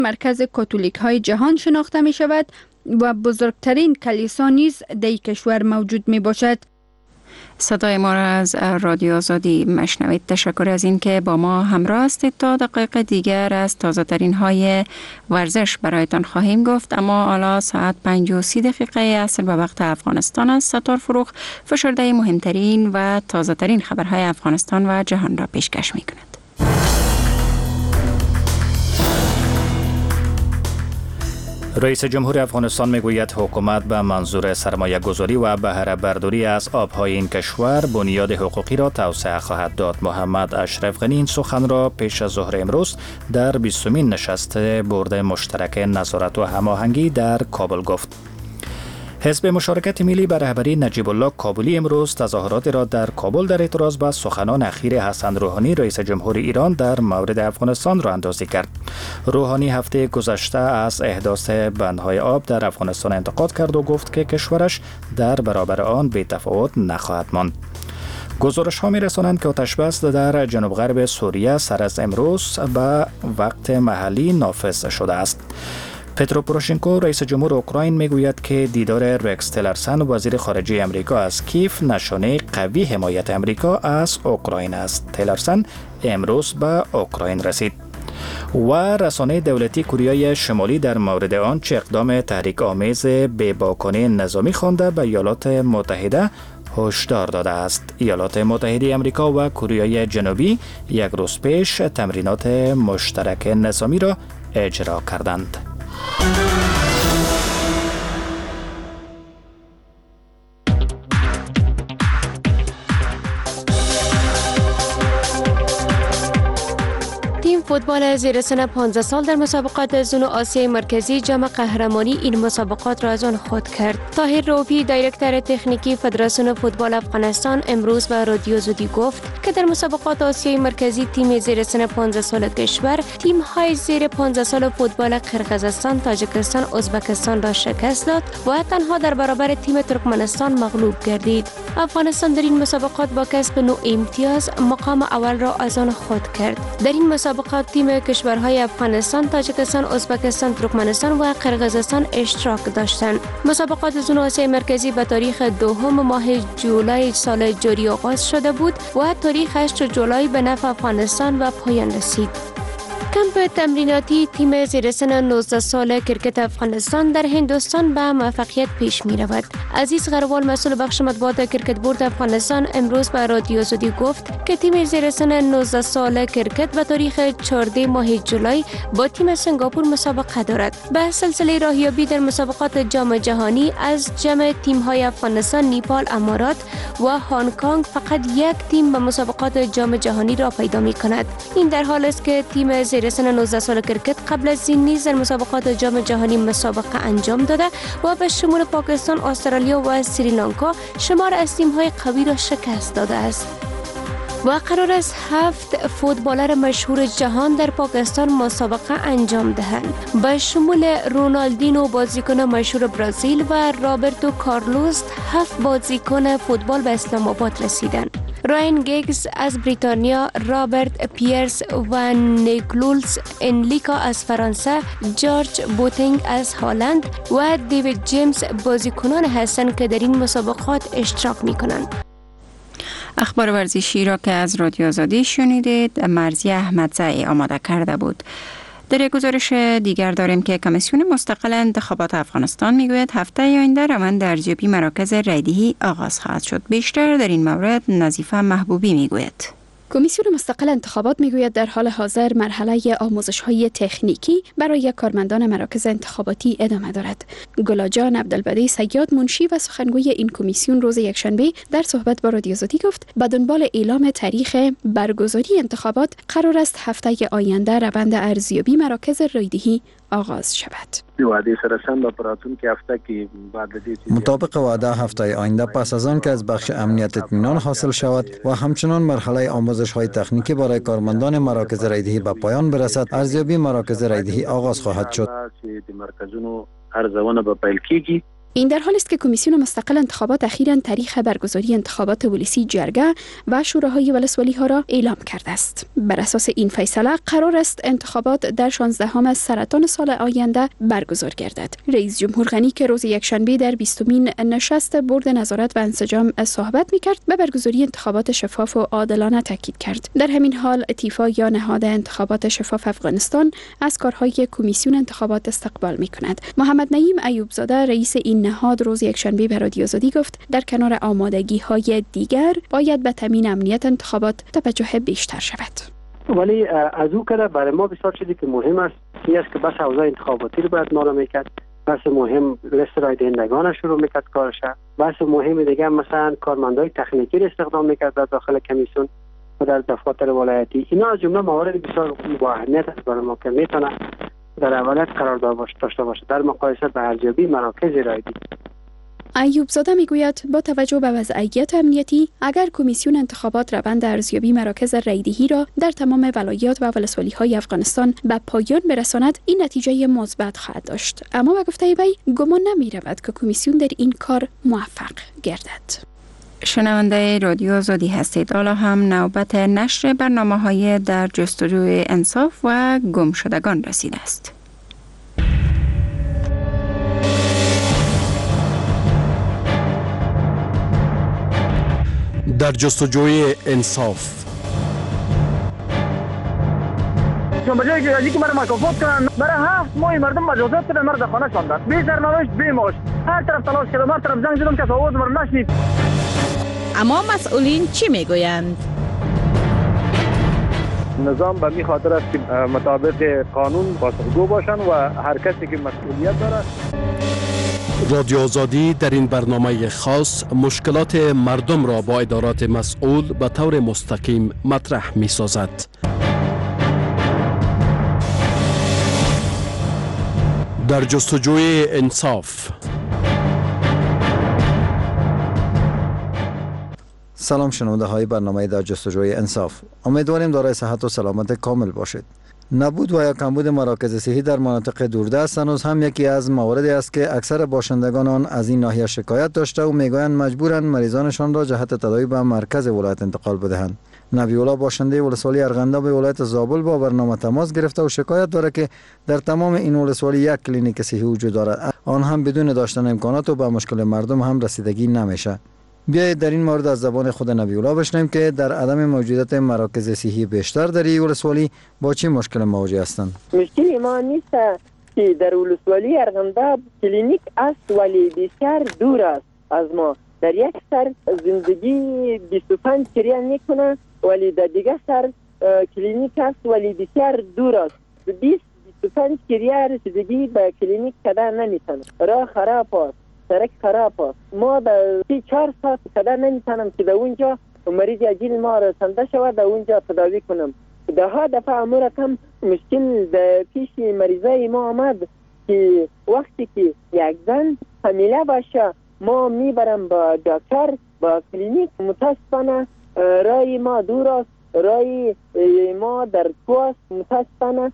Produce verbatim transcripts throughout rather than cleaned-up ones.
مرکز کاتولیک های جهان شناخته می شود و بزرگترین کلیسا نیز در کشور موجود می باشد. صدای ما را از رادیو آزادی مشنوید. تشکر از این که با ما همراه هستید. تا دقایق دیگر از تازه ترین های ورزش برایتان خواهیم گفت، اما حالا ساعت پنج و سی دقیقه عصر به وقت افغانستان است. ستار فروغ فشرده مهمترین و تازه ترین خبرهای افغانستان و جهان را پیشکش می کند. رئیس جمهور افغانستان میگوید حکومت به منظور سرمایه گذاری و بهره برداری از آبهای این کشور بنیاد حقوقی را توسعه خواهد داد. محمد اشرف غنی این سخن را پیش از ظهر امروز در بیستمین نشست بورد مشترک نظارت و هماهنگی در کابل گفت. حزب مشارکت ملی به رهبری نجیب الله کابلی امروز تظاهراتی را در کابل در اعتراض به سخنان اخیر حسن روحانی رئیس جمهور ایران در مورد افغانستان را اندازی کرد. روحانی هفته گذشته از احداث بندهای آب در افغانستان انتقاد کرد و گفت که کشورش در برابر آن بی‌تفاوت نخواهد ماند. گزارش ها می رسانند که آتش بس در جنوب غرب سوریه سر از امروز به وقت محلی نافذ شده است. پترو پوروشنکو رئیس جمهور اوکراین میگوید که دیدار رکس تلرسن وزیر خارجه امریکا از کیف نشانه قوی حمایت امریکا از اوکراین است. تلرسن امروز به اوکراین رسید. و رسانه دولتی کره شمالی در مورد آنچه اقدام تحریک آمیز بی‌باکانه نظامی خوانده به ایالات متحده هشدار داده است. ایالات متحده آمریکا و کره جنوبی یک روز پیش تمرینات مشترک نظامی را اجرا کردند. تیم فوتبال زیر سن پانزده سال در مسابقات زون آسیای مرکزی جام قهرمانی این مسابقات را از آن خود کرد. طاهر روبی دایرکتور تکنیکی فدراسیون فوتبال افغانستان امروز به رادیو آزادی گفت که در مسابقات آسیای مرکزی تیم زیر سن پانزده سال کشور تیم های زیر پانزده سال فوتبال قرقیزستان، تاجیکستان، ازبکستان را شکست داد و تنها در برابر تیم ترکمنستان مغلوب گردید. افغانستان در این مسابقات با کسب نو امتیاز مقام اول را از آن خود کرد. در این مسابقات تیم کشورهای افغانستان، تاجیکستان، ازبکستان، ترکمنستان و قرقیزستان اشتراک داشتند. مسابقات زون آسیای مرکزی به تاریخ دوم ماه جولای سال جاری آغاز شده بود و تاریخ هشت جولای به نفع افغانستان و پایان رسید. کمپ تمریناتی تیم زیر سن نوزده ساله کرکت افغانستان در هندوستان به موفقیت پیش می رود. عزیز غروال مسئول بخش مطبوعات کرکت بورد افغانستان امروز به رادیو آزادی گفت که تیم زیر سن نوزده ساله کرکت به تاریخ چهارده ماه جولای با تیم سنگاپور مسابقه دارد. به سلسله راهیابی در مسابقات جام جهانی از جمع تیم های افغانستان، نیپال، امارات و هنگ کنگ فقط یک تیم به مسابقات جام جهانی را پیدا می کند. این در حال است که تیم زیر سن نوزده سال کرکت قبل از این نیز در مسابقات جام جهانی مسابقه انجام داده و به شمول پاکستان، استرالیا و سریلانکا شمار از تیم‌های قوی را شکست داده است. و قرار است هفت فوتبالر مشهور جهان در پاکستان مسابقه انجام دهند. به شمول رونالدینو بازیکن مشهور برزیل و رابرتو کارلوس هفت بازیکن فوتبال به اسلام آباد رسیدند. راین گیگز از بریتانیا، رابرت پیرس و نیکلولز انلیکا از فرانسه، جورج بوتینگ از هلند و دیوید جیمز بازیکنان هستند که در این مسابقات اشتراک می کنند. اخبار ورزشی را که از رادیو آزادی شنیدید مرزی احمدزئی آماده کرده بود. در یک گزارش دیگر داریم که کمیسیون مستقل انتخابات افغانستان میگوید هفته آینده روند ارزیابی مراکز رایدهی آغاز خواهد شد. بیشتر در این مورد نظیفه محبوبی میگوید. کمیسیون مستقل انتخابات میگوید در حال حاضر مرحله آموزش‌های تکنیکی برای کارمندان مراکز انتخاباتی ادامه دارد. گلاجان عبدالبدی سیاد منشی و سخنگوی این کمیسیون روز یکشنبه در صحبت با رادیو آزادی گفت به دنبال اعلام تاریخ برگزاری انتخابات قرار است هفته آینده روند ارزیابی مراکز رایدهی آغاز شود. مطابق وعده هفته آینده پس از آن که از بخش امنیت اطمینان حاصل شود و همچنان مرحله آموزش های تکنیکی برای کارمندان مراکز رایدهی به پایان برسد، ارزیابی مراکز رایدهی آغاز خواهد شد. این در حالی است که کمیسیون مستقل انتخابات اخیراً تاریخ برگزاری انتخابات ولسی جرگه و شوراهای ولسوالی ها را اعلام کرده است. بر اساس این فیصله قرار است انتخابات در شانزدهم سرطان سال آینده برگزار گردد. رئیس جمهور غنی که روز یکشنبه در بیستمین نشست بورد نظارت و انسجام صحبت می‌کرد به برگزاری انتخابات شفاف و عادلانه تاکید کرد. در همین حال اتیفا یا نهاد انتخابات شفاف افغانستان از کارهای کمیسیون انتخابات استقبال می‌کند. محمد نعیم ایوب زاده رئیس این نهاد روز یکشنبه به رادیو آزادی گفت در کنار آمادگی‌های دیگر باید به تامین امنیت انتخابات توجه بیشتر شود. ولی از او کده برای ما بسیار چیزی که مهم است این است که بس حوزه انتخاباتی رو باید ما رو میکرد، بس مهم لیست رای دهندگان شروع میکرد کارش، بس مهم دیگه مثلا کارمندای تکنیکی رو استخدام میکرد در داخل کمیسیون و در دفاتر ولایتی. اینا از جمله موارد بسیار با اهمیت است برای ما که میتونه در اولت قرار داشته باشه در مقایسه به ارزیابی مراکز رایدهی. ایوب زاده میگوید با توجه به وضعیت امنیتی اگر کمیسیون انتخابات روند ارزیابی مراکز رایدهی را در تمام ولایات و ولسوالی های افغانستان به پایان برساند این نتیجه مثبت خواهد داشت، اما به گفته وی گمان نمی رود که کمیسیون در این کار موفق گردد. شنونده رادیو آزادی هستید. حالا هم نوبت نشر برنامه‌های در جستجوی انصاف و گمشدگان رسیده است. در جستجوی انصاف. چون بجای که از که مرا مکافات کنن برای هفت ماه مردم مجازات کردن، مرا در خانه شاندن بی سرنوشت بی معاش، هر طرف تلاش کردم، هر طرف زنگ زدم که آواز مرا نشنید. اما مسئولین چی میگویند؟ نظام به می خاطر است که مطابق قانون پاسخگو باشن و هر کسی که مسئولیت داره. رادیو آزادی در این برنامه خاص مشکلات مردم را با ادارات مسئول به طور مستقیم مطرح می سازد. در جستجوی انصاف. سلام شنونده های برنامه در جستجوی انصاف. امیدواریم دارای صحت و سلامت کامل باشید. نبود و یا کمبود مراکز صحی در مناطق دوردست هنوز هم یکی از مواردی است که اکثر باشندگان آن از این ناحیه شکایت داشته و میگویند مجبورند مریضانشان را جهت تداوی به مرکز ولایت انتقال بدهند. نبی‌الله باشنده ولسوالی ارغنده به ولایت زابل با برنامه تماس گرفته و شکایت دارد که در تمام این ولسوالی یک کلینیک صحی وجود دارد، آن هم بدون داشتن امکانات و به مشکل مردم هم رسیدگی نمیشه. بیایید در این مورد از زبان خود نبی‌الله بشنویم که در عدم موجودیت مراکز صحی بیشتر در این ولسوالی با چه مشکل مواجه هستند. مشکل ما نیست که در ولسوالی ارغنده کلینیک است ولی بسیار دور است از ما. در یک سر زندگی بیست و پنج کریه میکنه ولی در دیگه سر کلینیک است ولی بسیار دور است. بیست بیست و پنج کریه رسیدگی به کلینیک کردن نمیتونه. راه خراب است، سرک خراب است. ما در سی چهار ساعت کردن نمیتونم که در اونجا مریض عاجل ما رسنده شود در اونجا تداوی کنم. ده ها دفعه امور کم مشکل در پیش مریضای ما آمد که وقتی که یک زن حامله باشه ما میبرم با دکتر با کلینیک، متاسفانه رای ما دور است، رای ما در کوست، متاسفانه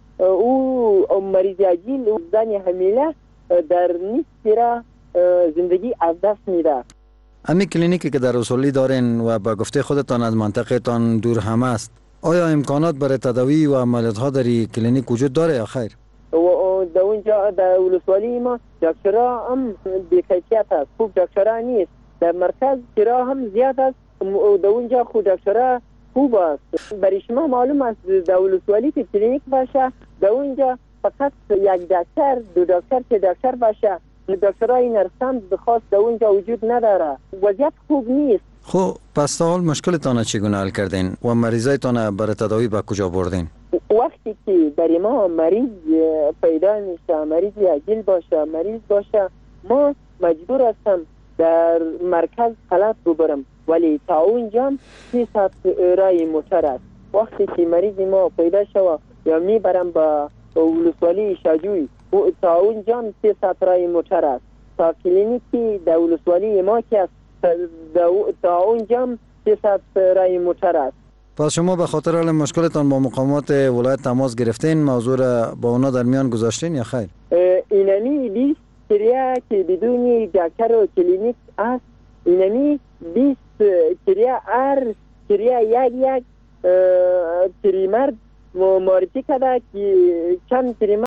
او مریض عاجل و زن حامله در نیست را زندگی از دست میده. امی کلینیکی که در اصولی دارین و با گفته خودتان از منطقه‌تان دور هم است، آیا امکانات برای تداوی و عملیات ها در کلینیک وجود داره یا خیر؟ و در اونجا در ولسوالی ما دکترها هم بی‌کیفیت است، خوب دکترها نیست. در مرکز کرا هم زیاد است، در اونجا خود دکترها خوب است. برای شما معلوم است در ولسوالی که کلینیک باشه در اونجا فقط یک دکتر دو دکتر که دکتر باشه، دکترهای نرسان بخواست در اونجا وجود نداره. وضعیت خوب نیست. خب پس تا حال مشکلتان چگونه حل کردین و مریضایتان برای تداوی به کجا بردین؟ وقتی که برای ما مریض پیدا میشه، مریض عاجل باشه، مریض باشه، ما مجبور هستم در مرکز خلط ببرم ولی تا اونجا سه ساعت رای موتر است. وقتی که مریض ما پیدا شود یا میبرم با ولسوالی شاجوی تا اونجا سه ساعت رای موتر است. تا کلینیکی در ولسوالی ما که است تا اونجا سه ساعت رای موتر است. پس شما به خاطر حل مشکلتان با مقامات ولایت تماس گرفتین، موضوع را با اونا در میان گذاشتین یا خیر؟ اینمی لیست کریا که بدون دکتر و کلینیک است، اینمی بیست کریا هر کریا یک یک پریمر معرفی کرده که چند پریمر